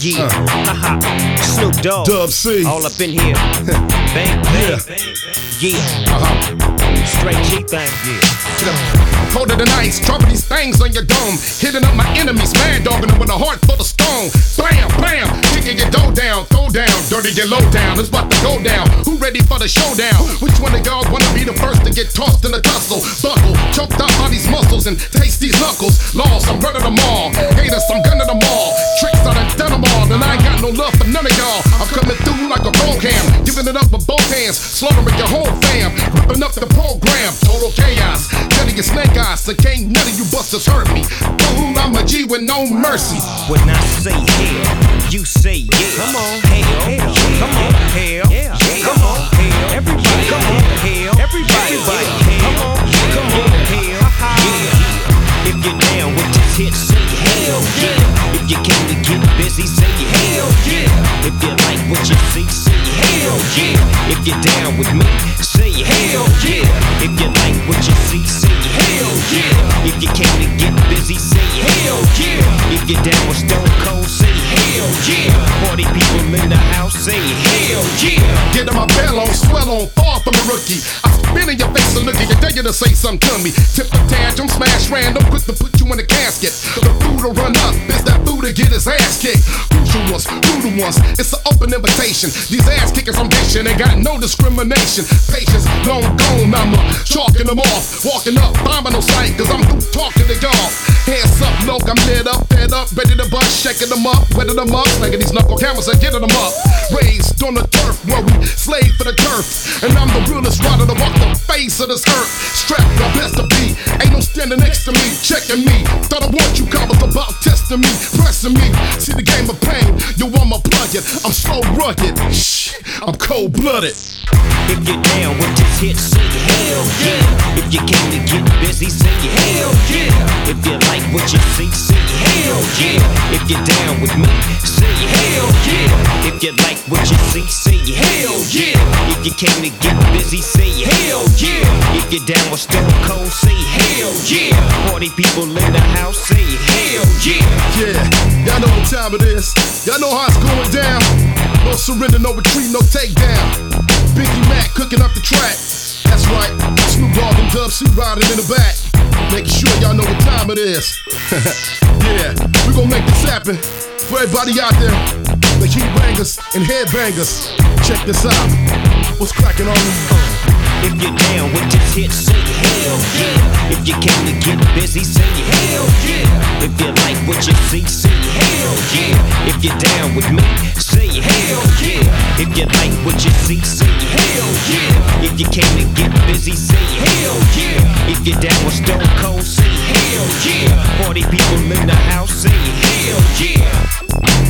Yeah, haha, Snoop Dogg, Dub C, all up in here. Bang, bang, yeah, straight G thing, yeah. Colder than ice, dropping these things on your dome. Hitting up my enemies, mad dogging them with a heart full of stone. Blam, blam, kicking your dough down, throw down, dirty your low down. It's about to go down. Who ready for the showdown? Which one of y'all wanna be the first to get tossed in the tussle? Buckle, choked out by these muscles and taste these knuckles. Lost, I'm running them all. Haters, I'm gunning them all. Tricks, I done them all. And I ain't got no love for none of y'all. I'm coming through like a roll cam, giving it up with both hands, slaughtering your whole fam, ripping up the program. Total chaos, cutting your snake eyes, so can't none of you busters hurt me. Fool, I'm a G with no mercy. When I say hell, you say yeah. Come on, hell, hell, come on, hell, yeah, come on, hell, everybody, come on, hell, everybody, come on, hell, yeah. If you're down with this hit, say hell yeah. If you came to get busy, say hell yeah. If you like what you see, say hell yeah. If you're down with me, say hell yeah. If you like what you see, say hell yeah. If you came to get busy, say hell yeah. If you're down with Stone Cold, say hell yeah. 40 people in the house, say hell yeah. Get on my bell on, swell on, far from a rookie. I spin in your face and look at you, dare you to say something to me. Tip the tantrum, smash random, quick to put you in a casket. The fool to run up, is that fool to get his ass kicked. Crucial ones, brutal ones, it's an open invitation. These ass kickers from Nation ain't got no discrimination. Patience, long gone, I'm chalking them off. Walking up, bombing no sight, cause I'm through talking to y'all. Hands up, low, I'm lit up, fed up, ready to bust, shaking them up, wetting them up, slanging these knuckle cameras and getting them up. Raised on the turf where we slave for the turf, and I'm the realest rider to walk the face of this earth. Strapped, the best to be, ain't no standing next to me, checking me. Thought I want you, coppers about testing me, pressing me. See the game of pain, you want my plug it. I'm so rugged, shh, I'm cold-blooded. If you're down with this hit, say hell yeah. If you came to get busy, say hell yeah. If you like what you see, say hell yeah. If you're down with me, say hell yeah. If you like what you see, say hell yeah. If you came to get busy, say hell yeah. If you're down with Stone Cold, say hell yeah. 40 people in the house, say hell yeah. Yeah, y'all know what time it is. Y'all know how it's going down. No surrender, no retreat, no takedown. Biggie Mac cooking up the track. That's right, Snoop Dogg and Dub C riding in the back, making sure y'all know what time it is. Yeah, we gon' make this happen for everybody out there, the heat bangers and headbangers. Check this out. What's cracking on you? If you're down with this hit, say hell yeah. If you came to get busy, say hell yeah. If you like what you see, say hell yeah. If you're down with me, say hell yeah. If you like what you see, say hell yeah. If you came to get busy, say hell yeah. If you're down with Stone Cold, say hell yeah. 40 people in the house, say hell yeah.